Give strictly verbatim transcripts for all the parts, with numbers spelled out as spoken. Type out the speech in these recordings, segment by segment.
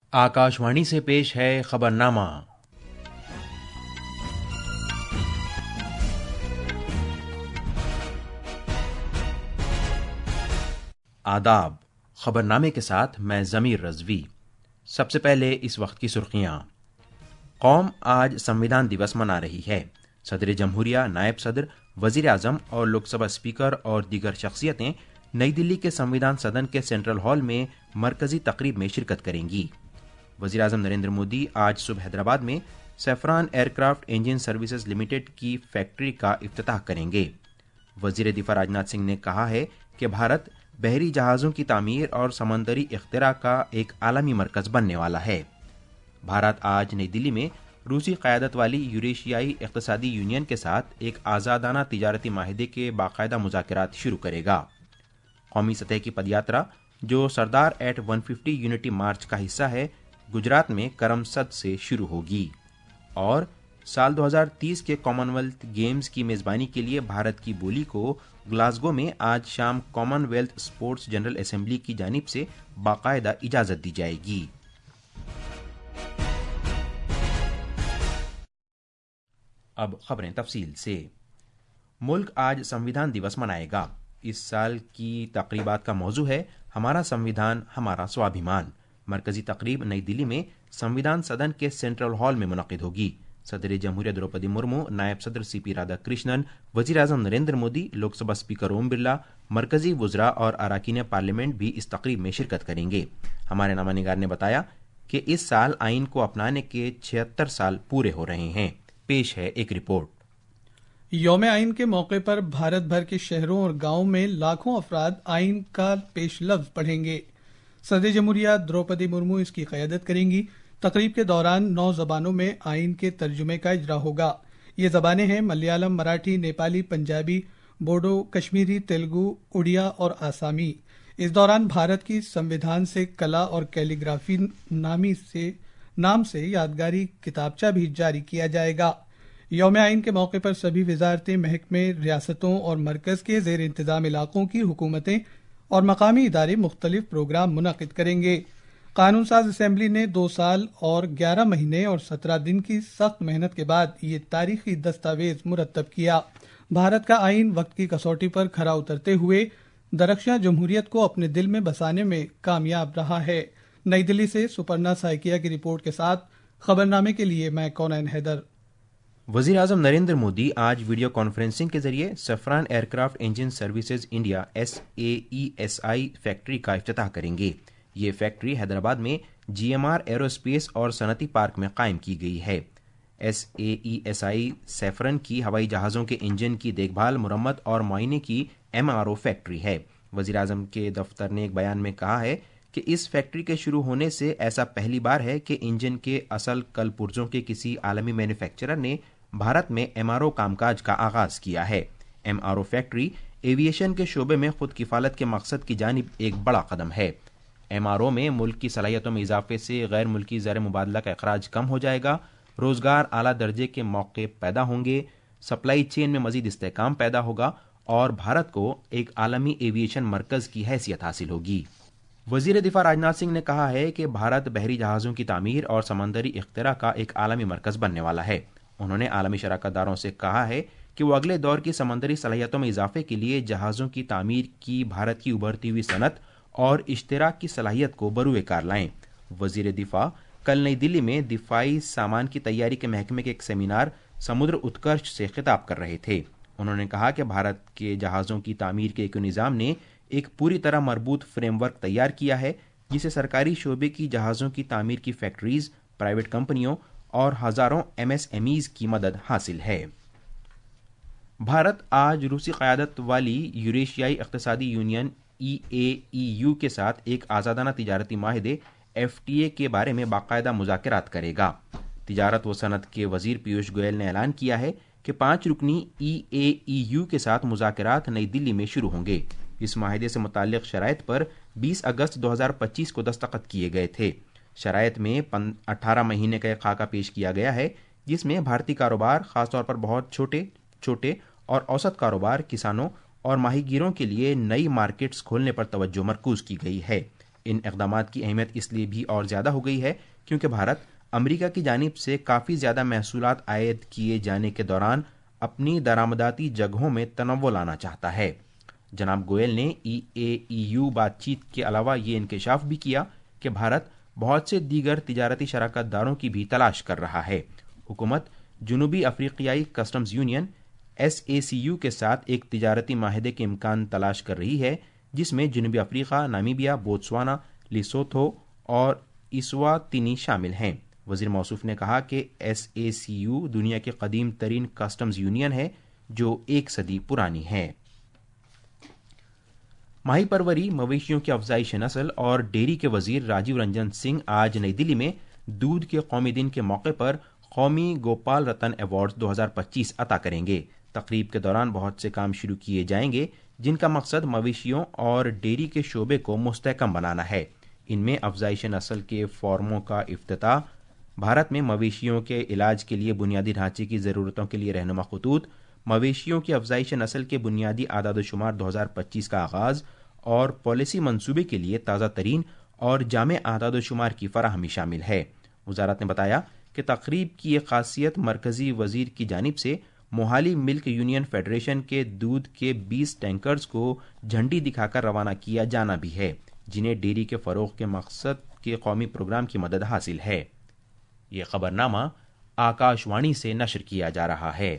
आकाशवाणी से पेश है खबरनामा। आदाब। खबरनामे के साथ मैं जमीर रजवी। सबसे पहले इस वक्त की सुर्खियां। कौम आज संविधान दिवस मना रही है। सदर जमहूरिया, नायब सदर, वजीर आजम और लोकसभा स्पीकर और दीगर शख्सियतें नई दिल्ली के संविधान सदन के सेंट्रल हॉल में मरकजी तकरीब में शिरकत करेंगी। वजीर आजम नरेंद्र मोदी आज सुबह हैदराबाद में Safran aircraft engine services limited की फैक्ट्री का इफ्तिताह करेंगे। वजीर दिफा राजनाथ सिंह ने कहा है कि भारत बहरी जहाज़ों की तामीर और समंदरी इख्तिरा का एक आलमी मरकज बनने वाला है। भारत आज नई दिल्ली में रूसी क़यादत वाली यूरेशियाई इक़्तिसादी यूनियन के साथ एक आज़ादाना तिजारती माहिदे के बाकायदा मुज़ाकरात शुरू करेगा। कौमी सतह की पदयात्रा, जो सरदार एट एक सौ पचास यूनिटी मार्च का हिस्सा है, गुजरात में करमसद से शुरू होगी। और साल दो हज़ार तीस के कॉमनवेल्थ गेम्स की मेज़बानी के लिए भारत की बोली को ग्लासगो में आज शाम कॉमनवेल्थ स्पोर्ट्स जनरल असेंबली की जानिब से बाकायदा इजाज़त दी जाएगी। अब खबरें तफसील से। मुल्क आज संविधान दिवस मनाएगा। इस साल की तकरीबात का मौजू है हमारा संविधान हमारा स्वाभिमान। मरकजी तकरीब नई दिल्ली में संविधान सदन के सेंट्रल हॉल में मुनक़िद होगी। सदर जमहूरिया द्रौपदी मुर्मू, नायब सदर सी पी राधाकृष्णन, वजीर आजम नरेंद्र मोदी, लोकसभा स्पीकर ओम बिरला, मरकजी वुज़रा और अरकान पार्लियामेंट भी इस तकरीब में शिरकत करेंगे। हमारे नामानिगार ने बताया कि इस साल आइन को अपनाने के छिहत्तर साल पूरे हो रहे हैं। पेश है एक रिपोर्ट। यौम आइन के मौके पर भारत भर के शहरों और गांवों में लाखों अफराद आइन का पेश लफ्ज पढ़ेंगे। सदर जमहूरिया द्रौपदी मुर्मू इसकी क़यादत करेंगी। तकरीब के दौरान नौ जबानों में आइन के तर्जुमे का इजरा होगा। ये जबानें हैं मलयालम, मराठी, नेपाली, पंजाबी, बोडो, कश्मीरी, तेलुगु, उड़िया और आसामी। इस दौरान भारत की संविधान से कला और कैलीग्राफी नामी से नाम से यादगारी किताबचा भी जारी किया जाएगा। यौम आइन के मौके पर सभी वजारतें, महकमे, रियासतों और मरकज के जेर इंतजाम इलाकों की हुकूमतें और मकामी इदारे मुख्तलिफ प्रोग्राम मुनक़िद करेंगे। कानून साज असेंबली ने दो साल और ग्यारह महीने और सत्रह दिन की सख्त मेहनत के बाद ये तारीखी दस्तावेज मुरतब किया। भारत का आइन वक्त की कसौटी पर खरा उतरते हुए दरख्शां जमहूरियत को अपने दिल में बसाने में कामयाब रहा है। नई दिल्ली से सुपर्णा साइकिया की रिपोर्ट के साथ खबरनामे के लिए मैं कौनैन हैदर। वजीर आजम नरेंद्र मोदी आज वीडियो कॉन्फ्रेंसिंग के जरिए Safran aircraft engine services India S A E S I factory का इफ्तिताह करेंगे। ये फैक्ट्री हैदराबाद में जी एम आर एरोस्पेस और सनती पार्क में कायम की गई है। S A E S I Safran की हवाई जहाज़ों के इंजन की देखभाल, मुरम्मत और मुआयने की एम आर ओ फैक्ट्री है। वजीर आजम के दफ्तर ने एक बयान में कहा है कि इस फैक्ट्री के शुरू होने से ऐसा पहली बार है कि इंजन के असल कल पुर्जों के किसी आलमी मैन्युफैक्चरर ने भारत में एम आर ओ कामकाज का आगाज किया है। M R O factory aviation के शोबे में खुद किफालत के मकसद की जानिब एक बड़ा कदम है। एम आर ओ में मुल्क की सलाहियतों में इजाफे से गैर मुल्की ज़र मुबादला का अखराज कम हो जाएगा, रोजगार आला दर्जे के मौके पैदा होंगे, सप्लाई चेन में मजीद इस्तेहकाम पैदा होगा और भारत को एक आलमी एविएशन मरकज की हैसियत हासिल होगी। वजीर दिफा राजनाथ सिंह ने कहा है कि भारत बहरी जहाज़ों की तामीर और समंदरी इख्तिरा का एक आलमी मरकज बनने वाला है। उन्होंने आलमी शराकतदारों से कहा है कि वो अगले दौर की समंदरी सलाहियतों में इजाफे के लिए जहाज़ों की तामीर की भारत की उभरती हुई सनत और इश्तराक की सलाहियत को बरूए कार लाएं। वजीर दिफा कल नई दिल्ली में दिफाई सामान की तैयारी के महकमे के एक सेमिनार समुद्र उत्कर्ष से खिताब कर रहे थे। उन्होंने कहा कि भारत के जहाज़ों की तामीर के एक निज़ाम ने एक पूरी तरह मरबूत फ्रेमवर्क तैयार किया है, जिसे सरकारी शोबे की जहाज़ों की तामीर की फैक्ट्रीज, प्राइवेट कंपनियों और हज़ारों एम एस एम ईज़ की मदद हासिल है। भारत आज रूसी क़यादत वाली यूरेशियाई इक़्तिसादी यूनियन ई ए ई यू के साथ एक आज़ादाना तिजारती माहिदे एफ टी ए के बारे में बाकायदा मुज़ाकरात करेगा। तिजारत व सनत के वजीर पीयूष गोयल ने ऐलान किया है कि पाँच रुकनी ई ए ई यू के साथ मुज़ाकरात नई दिल्ली में शुरू होंगे। इस माहिदे से मुताल्लिक़ शराइत पर बीस अगस्त दो हज़ार पच्चीस को दस्तखत किए गए थे। शराइत में अठारह महीने का एक खाका पेश किया गया है, जिसमें भारतीय कारोबार, खासतौर पर बहुत छोटे छोटे और औसत कारोबार, किसानों और माहीगीरों के लिए नई मार्केट्स खोलने पर तवज्जो मरकूज की गई है। ان اقدامات کی اہمیت اس لیے بھی اور زیادہ ہو گئی ہے کیونکہ بھارت امریکا کی جانب سے کافی زیادہ محصولات عائد کیے جانے کے دوران اپنی درآمداتی جگہوں میں تنوع لانا چاہتا ہے۔ جناب گوئل نے ای اے ای یو بات چیت کے علاوہ یہ انکشاف بھی کیا کہ بھارت بہت سے دیگر تجارتی شراکت داروں کی بھی تلاش کر رہا ہے۔ حکومت جنوبی افریقیائی customs union S A C U کے ساتھ ایک تجارتی معاہدے کے امکان تلاش کر رہی ہے جس میں جنوبی افریقہ، نامیبیا، بوتسوانا، لیسوتھو اور اسواتینی شامل ہیں۔ وزیر موصوف نے کہا کہ ایس اے سی یو دنیا کی قدیم ترین کسٹمز یونین ہے جو ایک صدی پرانی ہے۔ ماہی پروری، مویشیوں کی افزائش نسل اور ڈیری کے وزیر راجیو رنجن سنگھ آج نئی دلی میں دودھ کے قومی دن کے موقع پر قومی گوپال رتن ایوارڈ دو ہزار پچیس عطا کریں گے۔ تقریب کے دوران بہت سے کام شروع کیے جائیں گے جن کا مقصد مویشیوں اور ڈیری کے شعبے کو مستحکم بنانا ہے۔ ان میں افزائش نسل کے فارموں کا افتتاح، بھارت میں مویشیوں کے علاج کے لیے بنیادی ڈھانچے کی ضرورتوں کے لیے رہنما خطوط، مویشیوں کی افزائش نسل کے بنیادی اعداد و شمار دو ہزار پچیس کا آغاز اور پالیسی منصوبے کے لیے تازہ ترین اور جامع اعداد و شمار کی فراہمی شامل ہے۔ وزارت نے بتایا کہ تقریب کی ایک خاصیت مرکزی وزیر کی جانب سے موہالی ملک یونین فیڈریشن کے دودھ کے بیس ٹینکرز کو جھنڈی دکھا کر روانہ کیا جانا بھی ہے جنہیں ڈیری کے فروغ کے مقصد کے قومی پروگرام کی مدد حاصل ہے۔ یہ خبرنامہ آکاش وانی سے نشر کیا جا رہا ہے۔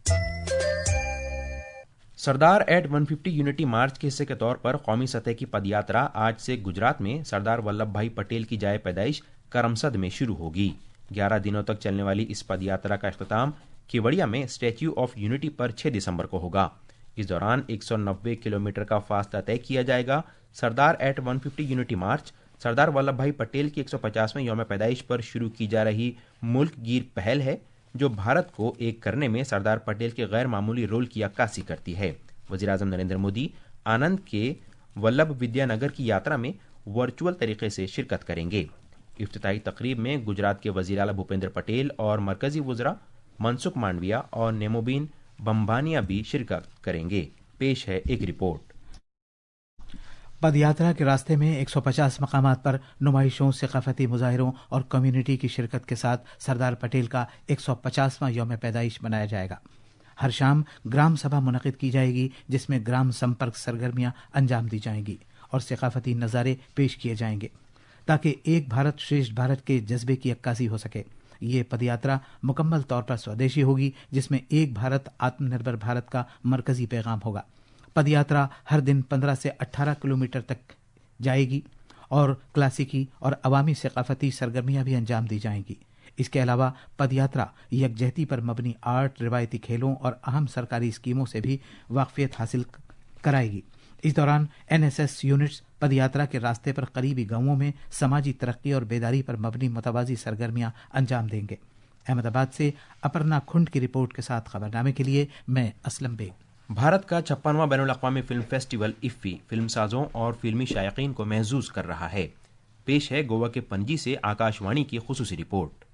سردار ایٹ ایک سو پچاس یونٹی مارچ کے حصے کے طور پر قومی سطح کی پد یاترا آج سے گجرات میں سردار ولبھ بھائی پٹیل کی جائے پیدائش کرمسد میں شروع ہوگی۔ گیارہ دنوں تک چلنے والی اس پد یاترا کا اختتام کیوڑیا میں اسٹیچو آف یونٹی پر چھ دسمبر کو ہوگا۔ اس دوران ایک سو نوے کلومیٹر کا فاصلہ طے کیا جائے گا۔ سردار ایٹ ایک سو پچاس یونٹی مارچ سردار ولبھ بھائی پٹیل کی ایک سو پچاسویں یوم پیدائش پر شروع کی جا رہی ملک گیر پہل ہے جو بھارت کو ایک کرنے میں سردار پٹیل کے غیر معمولی رول کی عکاسی کرتی ہے۔ وزیراعظم نریندر مودی آنند کے ولبھ ودیا نگر کی یاترا میں ورچوئل طریقے سے شرکت کریں گے۔ افتتاحی تقریب میں گجرات کے وزیر اعلیٰ بھوپیندر پٹیل اور مرکزی وزراء منسکھ مانڈویا اور نیموبین بمبانیا بھی شرکت کریں گے۔ پیش ہے ایک رپورٹ۔ پد یاترا کے راستے میں ایک سو پچاس مقامات پر نمائشوں، ثقافتی مظاہروں اور کمیونٹی کی شرکت کے ساتھ سردار پٹیل کا ایک سو پچاسواں یوم پیدائش منایا جائے گا۔ ہر شام گرام سبھا منعقد کی جائے گی جس میں گرام سمپرک سرگرمیاں انجام دی جائیں گی اور ثقافتی نظارے پیش کیے جائیں گے تاکہ ایک بھارت شریشٹھ بھارت کے جذبے کی عکاسی ہو سکے۔ یہ پد یاترا مکمل طور پر سودیشی ہوگی جس میں ایک بھارت آتم نربھر بھارت کا مرکزی پیغام ہوگا۔ پد یاترا ہر دن پندرہ سے اٹھارہ کلومیٹر تک جائے گی اور کلاسیکی اور عوامی ثقافتی سرگرمیاں بھی انجام دی جائیں گی۔ اس کے علاوہ پد یاترا یکجہتی پر مبنی آرٹ، روایتی کھیلوں اور اہم سرکاری اسکیموں سے بھی واقفیت حاصل کرائے گی۔ اس دوران این ایس ایس یونٹس پد یاترا کے راستے پر قریبی گاؤں میں سماجی ترقی اور بیداری پر مبنی متوازی سرگرمیاں انجام دیں گے۔ احمد آباد سے اپرنا کھنڈ کی رپورٹ کے ساتھ خبرنامے کے لیے میں اسلم بیگ۔ بھارت کا چھپنواں بین الاقوامی فلم فیسٹیول افی فلم سازوں اور فلمی شائقین کو محظوظ کر رہا ہے۔ پیش ہے گوا کے پنجی سے آکاش وانی کی خصوصی رپورٹ۔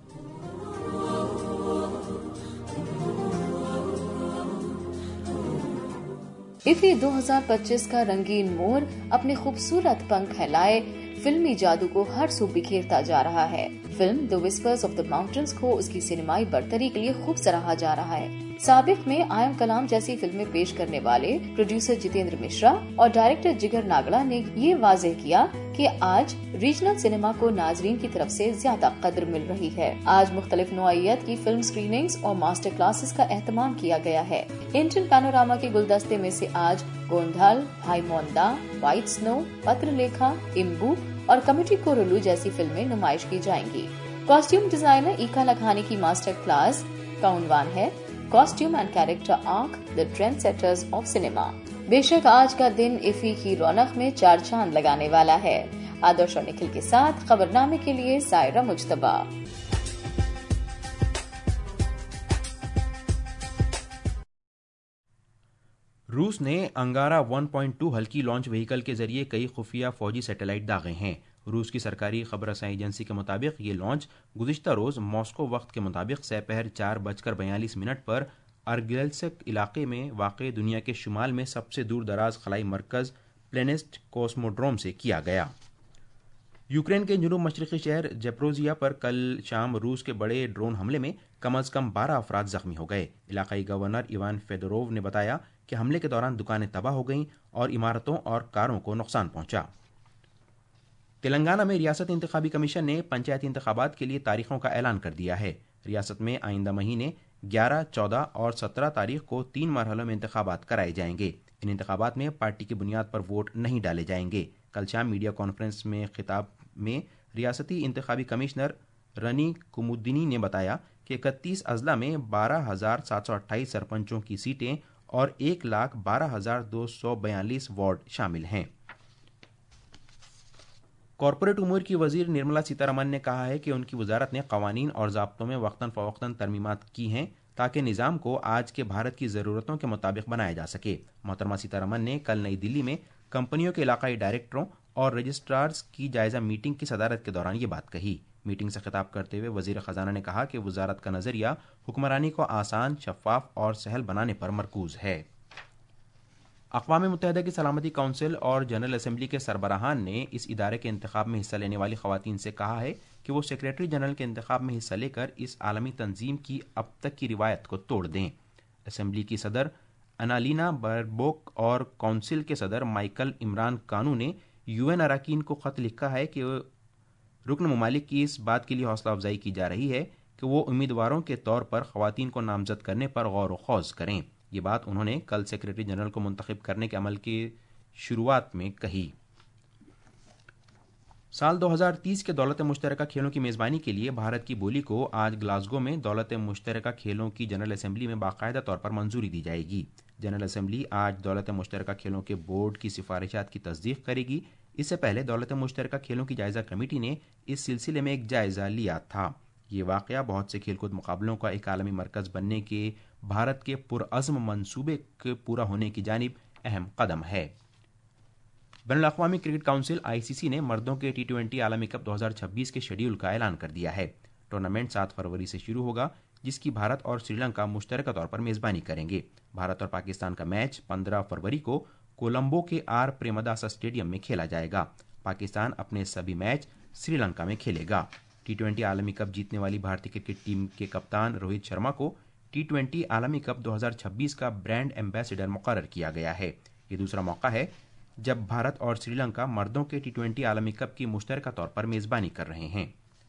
افی دو ہزار پچیس کا رنگین مور اپنے خوبصورت پنکھ پھیلائے فلمی جادو کو ہر سو بکھیرتا جا رہا ہے۔ Film the whispers of the mountains کو اس کی سینمائی برتری کے لیے خوب سراہا جا رہا ہے۔ سابق میں آئی ایم کلام جیسی فلمیں پیش کرنے والے پروڈیوسر جتیندر مشرا اور ڈائریکٹر جگر ناگلا نے یہ واضح کیا کہ آج ریجنل سینما کو ناظرین کی طرف سے زیادہ قدر مل رہی ہے۔ آج مختلف نوعیت کی فلم سکریننگز اور ماسٹر کلاسز کا اہتمام کیا گیا ہے۔ انڈین پینوراما کے گلدستے میں سے آج گوندھل، بھائی موندا، وائٹ سنو، پتر لیکھا، امبو اور کمیٹی کورولو جیسی فلمیں نمائش کی جائیں گی۔ کاسٹیوم ڈیزائنر ایکا لکھانی کی ماسٹر کلاس کا عنوان ہے costume and character arc, the trend setters of cinema. بے شک آج کا دن افی کی رونق میں چار چاند لگانے والا ہے۔ آدرش اور نکھل کے ساتھ خبرنامے کے لیے سائرہ مجتبیٰ۔ روس نے انگارا ون پوائنٹ ٹو ہلکی لانچ وہیکل کے ذریعے کئی خفیہ فوجی سیٹلائٹ داغے ہیں۔ روس کی سرکاری خبر رسائی ایجنسی کے مطابق یہ لانچ گزشتہ روز ماسکو وقت کے مطابق سپہر چار بج کر بیالیس منٹ پر ارگیلسک علاقے میں واقع دنیا کے شمال میں سب سے دور دراز خلائی مرکز پلینسٹ کوسموڈروم سے کیا گیا۔ یوکرین کے جنوب مشرقی شہر جیپروزیا پر کل شام روس کے بڑے ڈرون حملے میں کم از کم بارہ افراد زخمی ہو گئے۔ علاقائی گورنر ایوان فیدوروو نے بتایا کہ حملے کے دوران دکانیں تباہ ہو گئیں اور عمارتوں اور کاروں کو نقصان پہنچا۔ تلنگانہ میں ریاست انتخابی کمیشن نے پنچایتی انتخابات کے لیے تاریخوں کا اعلان کر دیا ہے۔ ریاست میں آئندہ مہینے گیارہ، چودہ اور سترہ تاریخ کو تین مرحلوں میں انتخابات کرائے جائیں گے۔ ان انتخابات میں پارٹی کی بنیاد پر ووٹ نہیں ڈالے جائیں گے۔ کل شام میڈیا کانفرنس میں خطاب میں ریاستی انتخابی کمشنر رنی کمودنی نے بتایا کہ اکتیس اضلاع میں بارہ ہزار سات سو اٹھائیس سرپنچوں کی سیٹیں اور ایک لاکھ بارہ ہزار دو سو بیالیس وارڈ شامل ہیں۔ کارپوریٹ امور کی وزیر نرملا سیتارمن نے کہا ہے کہ ان کی وزارت نے قوانین اور ضابطوں میں وقتاً فوقتاً ترمیمات کی ہیں تاکہ نظام کو آج کے بھارت کی ضرورتوں کے مطابق بنایا جا سکے۔ محترمہ سیتارمن نے کل نئی دلی میں کمپنیوں کے علاقائی ڈائریکٹروں اور رجسٹرارز کی جائزہ میٹنگ کی صدارت کے دوران یہ بات کہی۔ میٹنگ سے خطاب کرتے ہوئے وزیر خزانہ نے کہا کہ وزارت کا نظریہ حکمرانی کو آسان، شفاف اور سہل بنانے پر مرکوز ہے۔ اقوام متحدہ کی سلامتی کونسل اور جنرل اسمبلی کے سربراہان نے اس ادارے کے انتخاب میں حصہ لینے والی خواتین سے کہا ہے کہ وہ سیکریٹری جنرل کے انتخاب میں حصہ لے کر اس عالمی تنظیم کی اب تک کی روایت کو توڑ دیں۔ اسمبلی کی صدر انالینا بربوک اور کونسل کے صدر مائیکل عمران کانو نے یو این اراکین کو خط لکھا ہے کہ رکن ممالک کی اس بات کے لیے حوصلہ افزائی کی جا رہی ہے کہ وہ امیدواروں کے طور پر خواتین کو نامزد کرنے پر غور و خوض کریں۔ یہ بات انہوں نے کل سیکریٹری جنرل کو منتخب کرنے کے عمل کی شروعات میں کہی۔ سال دو ہزار تیس کے دولت مشترکہ کھیلوں کی میزبانی کے لیے بھارت کی بولی کو آج گلاسگو میں دولت مشترکہ کھیلوں کی جنرل اسمبلی میں باقاعدہ طور پر منظوری دی جائے گی۔ جنرل اسمبلی آج دولت مشترکہ کھیلوں کے بورڈ کی سفارشات کی تصدیق کرے گی۔ اس سے پہلے دولت مشترکہ کھیلوں کی جائزہ کمیٹی نے اس سلسلے میں ایک جائزہ لیا تھا۔ یہ واقعہ بہت سے کھیل کود مقابلوں کا ایک عالمی مرکز بننے کے بھارت کے پرعزم منصوبے کے پورا ہونے کی جانب اہم قدم ہے۔ بین الاقوامی کرکٹ کونسل آئی سی سی نے مردوں کے ٹی ٹوئنٹی عالمی کپ دو ہزار چھبیس کے شیڈیول کا اعلان کر دیا ہے۔ ٹورنامنٹ سات فروری سے شروع ہوگا، جس کی بھارت اور سری لنکا مشترکہ طور پر میزبانی کریں گے۔ بھارت اور پاکستان کا میچ پندرہ فروری کو کولمبو کے آر پریمداسا اسٹیڈیم میں کھیلا جائے گا۔ پاکستان اپنے سبھی میچ سری لنکا میں کھیلے گا۔ ٹی ٹوئنٹی عالمی کپ جیتنے والی بھارتی کرکٹ ٹیم کے کپتان روہت شرما کو ٹی ٹوئنٹی عالمی کپ دو ہزار چھبیس کا برانڈ ایمبیسڈر مقرر کیا گیا ہے۔ یہ دوسرا موقع ہے جب بھارت اور سری لنکا مردوں کے ٹی ٹوئنٹی عالمی کپ کی مشترکہ طور پر میزبانی کر رہے ہیں۔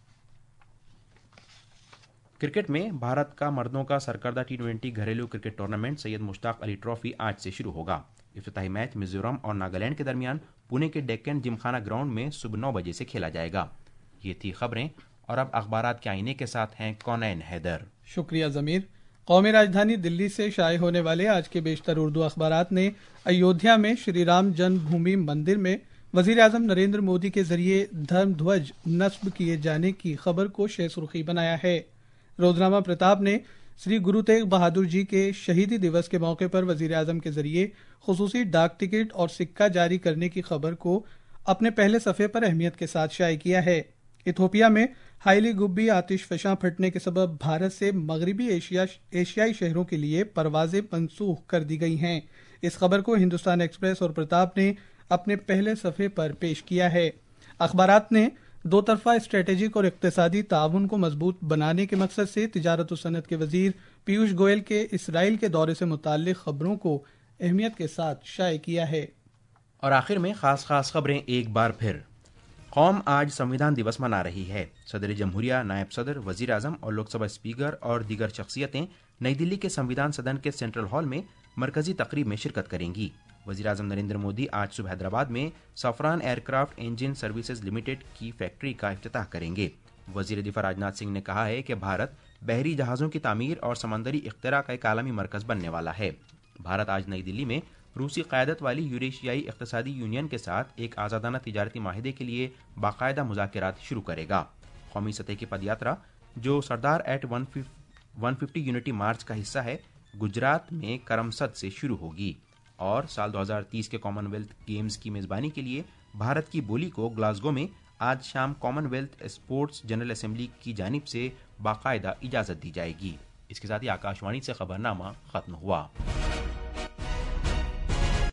کرکٹ میں بھارت کا مردوں کا سرکردہ ٹی ٹوئنٹی گھریلو cricket tournament Syed Mushtaq Ali trophy آج سے شروع ہوگا۔ افتتاحی میچ میزورم اور ناگالینڈ کے درمیان پونے کے ڈیکن جمخانہ گراؤنڈ میں صبح نو بجے سے کھیلا جائے گا۔ یہ تھی خبریں، اور اب اخبارات کے آئینے کے ساتھ ہیں کونین حیدر۔ شکریہ ضمیر۔ قومی راجدھانی دلی سے شائع ہونے والے آج کے بیشتر اردو اخبارات نے ایودھیا میں شری رام جنم بھومی مندر میں وزیر اعظم نریندر مودی کے ذریعے دھرم دھوج نصب کیے جانے کی خبر کو شہ سرخی بنایا ہے۔ روزنامہ پرتاپ نے سری گرو تیغ بہادر جی کے شہیدی دیوس کے موقع پر وزیر اعظم کے ذریعے خصوصی ڈاک ٹکٹ اور سکہ جاری کرنے کی خبر کو اپنے پہلے صفحے پر اہمیت کے ساتھ شائع کیا ہے۔ ایتھوپیا میں ہائیلی گبی آتش فشاں پھٹنے کے سبب بھارت سے مغربی ایشیا ایشیائی شہروں کے لیے پروازیں منسوخ کر دی گئی ہیں۔ اس خبر کو ہندوستان ایکسپریس اور پرتاپ نے اپنے پہلے صفحے پر پیش کیا ہے۔ اخبارات نے دو طرفہ اسٹریٹجک اور اقتصادی تعاون کو مضبوط بنانے کے مقصد سے تجارت و صنعت کے وزیر پیوش گوئل کے اسرائیل کے دورے سے متعلق خبروں کو اہمیت کے ساتھ شائع کیا ہے۔ اور آخر میں خاص خاص خبریں ایک بار پھر۔ قوم آج سنویدھان دیوس منا رہی ہے۔ صدر جمہوریہ، نائب صدر، وزیر اعظم اور لوک سبھا اسپیکر اور دیگر شخصیتیں نئی دلی کے سنویدھان سدن کے سینٹرل ہال میں مرکزی تقریب میں شرکت کریں گی۔ وزیر اعظم نریندر مودی آج صبح حیدرآباد میں Safran aircraft engine services limited کی فیکٹری کا افتتاح کریں گے۔ وزیر دفاع راجناتھ سنگھ نے کہا ہے کہ بھارت بحری جہازوں کی تعمیر اور سمندری اختراع کا ایک عالمی مرکز بننے والا ہے۔ بھارت آج نئی دلی میں روسی قیادت والی یوریشیائی اقتصادی یونین کے ساتھ ایک آزادانہ تجارتی معاہدے کے لیے باقاعدہ مذاکرات شروع کرے گا۔ قومی سطح کی پد یاترا، جو Sardar at one fifty unity march کا حصہ ہے، گجرات میں کرمسد سے شروع ہوگی۔ اور سال دو ہزار تیس کے کامن ویلتھ گیمز کی میزبانی کے لیے بھارت کی بولی کو گلاسگو میں آج شام Commonwealth sports general assembly کی جانب سے باقاعدہ اجازت دی جائے گی۔ اس کے ساتھ ہی آکاشوانی سے خبرنامہ ختم ہوا۔